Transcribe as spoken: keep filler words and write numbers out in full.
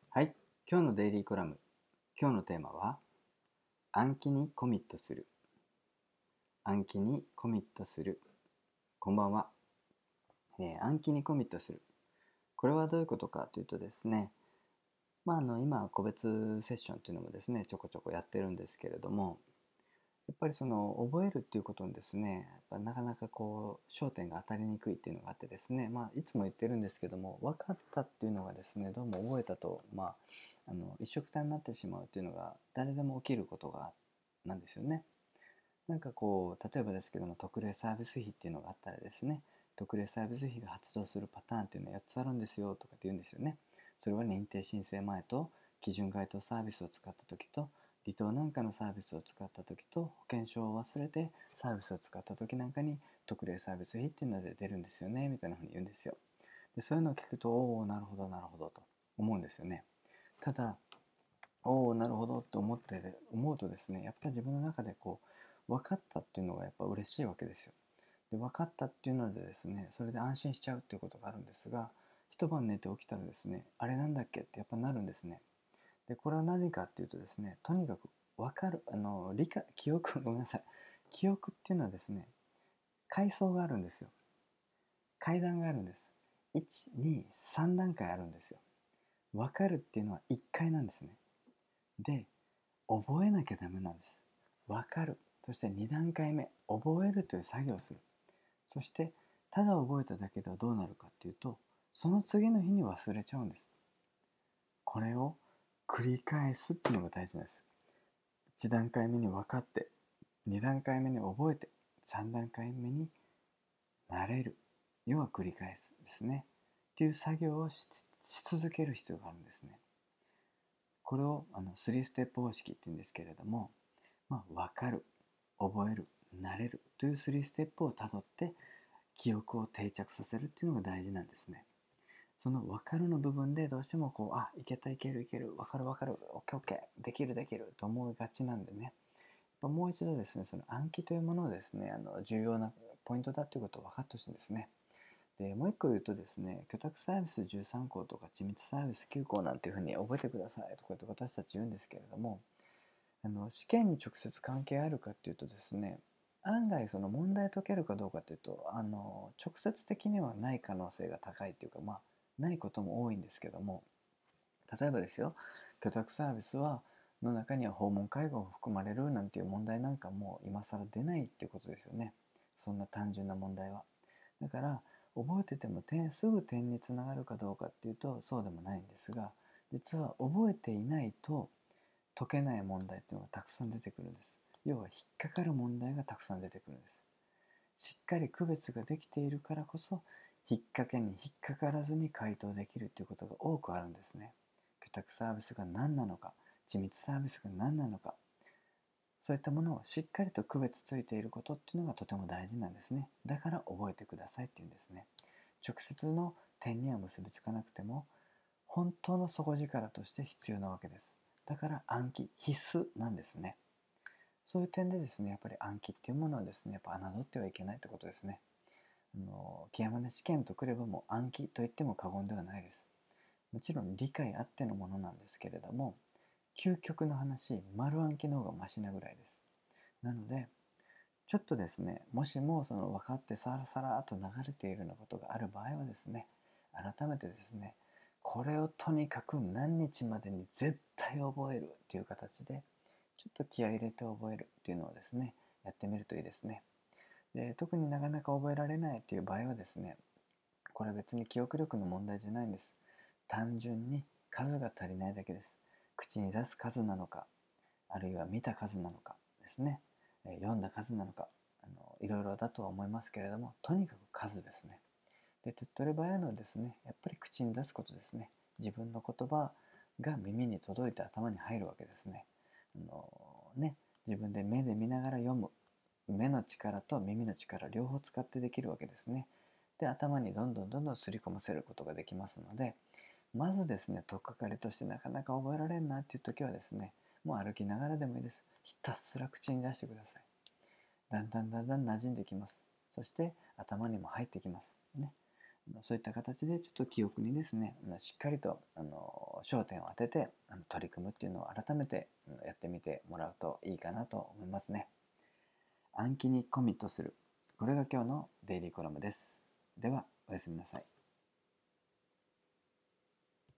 はい、今日のデイリーコラム。今日のテーマは暗記にコミットする。暗記にコミットする。こんばんは、えー暗記にコミットする。これはどういうことかというとですね、まあ、あの今個別セッションというのもですねちょこちょこやってるんですけれども、やっぱりその覚えるっていうことにですね、やっぱなかなかこう焦点が当たりにくいっていうのがあってですね、まあ、いつも言ってるんですけども、分かったっていうのがですねどうも覚えたと、まあ、あの一緒くたになってしまうっていうのが誰でも起きることがなんですよね。なんかこう例えばですけども、特例サービス費っていうのがあったらですね、特例サービス費が発動するパターンっていうのはよっつあるんですよとかって言うんですよね。それは認定申請前と基準該当サービスを使った時と離島なんかのサービスを使った時と保険証を忘れてサービスを使った時なんかに特例サービス費っていうので出るんですよねみたいなふうに言うんですよ。でそういうのを聞くと、おおなるほどなるほどと思うんですよね。ただ、おおなるほどって思って思うとですね、やっぱり自分の中でこう分かったっていうのがやっぱ嬉しいわけですよ。で分かったっていうのでですね、それで安心しちゃうっていうことがあるんですが、一晩寝て起きたらですね、あれなんだっけってやっぱなるんですね。でこれは何かっていうとですね、とにかく分かる、あの理解記憶ごめんなさい、記憶っていうのはですね、階層があるんですよ。階段があるんです。いち、に、さん段階あるんですよ。分かるっていうのはいっかいなんですね。で覚えなきゃダメなんです。分かる。そしてに段階目、覚えるという作業をする。そしてただ覚えただけではどうなるかっていうと、その次の日に忘れちゃうんです。これを繰り返すっていうのが大事なんです。いち段階目に分かって、に段階目に覚えて、さん段階目に慣れる。要は繰り返すですね。っていう作業をしし続ける必要があるんですね。これをあのスリーステップ方式っていうんですけれども、まあ、分かる、覚える、慣れるというスリーステップをたどって記憶を定着させるっていうのが大事なんですね。その分かるの部分でどうしてもこう、あ、いけたいけるいける、分かる分かる、オッケーオッケー、できるできると思いがちなんでね、もう一度ですね、その暗記というものをですね、あの重要なポイントだということを分かってほしいんですね。でもう一個言うとですね、居宅サービスじゅうさん項とか緻密サービスきゅう項なんていうふうに覚えてくださいとかって私たち言うんですけれども、あの試験に直接関係あるかっていうとですね、案外その問題解けるかどうかっていうと、あの直接的にはない可能性が高いというか、まあないことも多いんですけども、例えばですよ、居宅サービスはの中には訪問介護を含まれるなんていう問題なんかも今更出ないっていうことですよね。そんな単純な問題は。だから覚えてても点すぐ点につながるかどうかっていうとそうでもないんですが、実は覚えていないと解けない問題っていうのがたくさん出てくるんです。要は引っかかる問題がたくさん出てくるんです。しっかり区別ができているからこそ、引っ掛けに引っかからずに回答できるということが多くあるんですね。居宅サービスが何なのか、緻密サービスが何なのか、そういったものをしっかりと区別ついていることっていうのがとても大事なんですね。だから覚えてくださいっていうんですね。直接の点には結びつかなくても本当の底力として必要なわけです。だから暗記必須なんですね。そういう点でですね、やっぱり暗記っていうものはですね、やっぱ侮ってはいけないということですね。あの極まね試験とくればもう暗記と言っても過言ではないです。もちろん理解あってのものなんですけれども、究極の話、丸暗記の方がマシなぐらいです。なのでちょっとですね、もしもその分かってさらさらと流れているようなことがある場合はですね、改めてですね、これをとにかく何日までに絶対覚えるっていう形でちょっと気合い入れて覚えるっていうのをですね、やってみるといいですね。で特になかなか覚えられないっていう場合はですね、これは別に記憶力の問題じゃないんです。単純に数が足りないだけです。口に出す数なのか、あるいは見た数なのかですね、え読んだ数なのか、あのいろいろだとは思いますけれども、とにかく数ですね。で手っ取り早いのはですね、やっぱり口に出すことですね。自分の言葉が耳に届いて頭に入るわけですね。あのね自分で目で見ながら読む、目の力と耳の力両方使ってできるわけですね。で頭にどんどんどんどんすり込ませることができますので、まずですね、取っかかりとしてなかなか覚えられんなっていう時はですね、もう歩きながらでもいいです。ひたすら口に出してください。だんだんだんだん馴染んできます。そして頭にも入ってきます。ね。 そういった形でちょっと記憶にですね、しっかりとあの焦点を当ててあの取り組むっていうのを改めてやってみてもらうといいかなと思いますね。暗記にコミットする。これが今日のデイリーコラムです。では、おやすみなさい。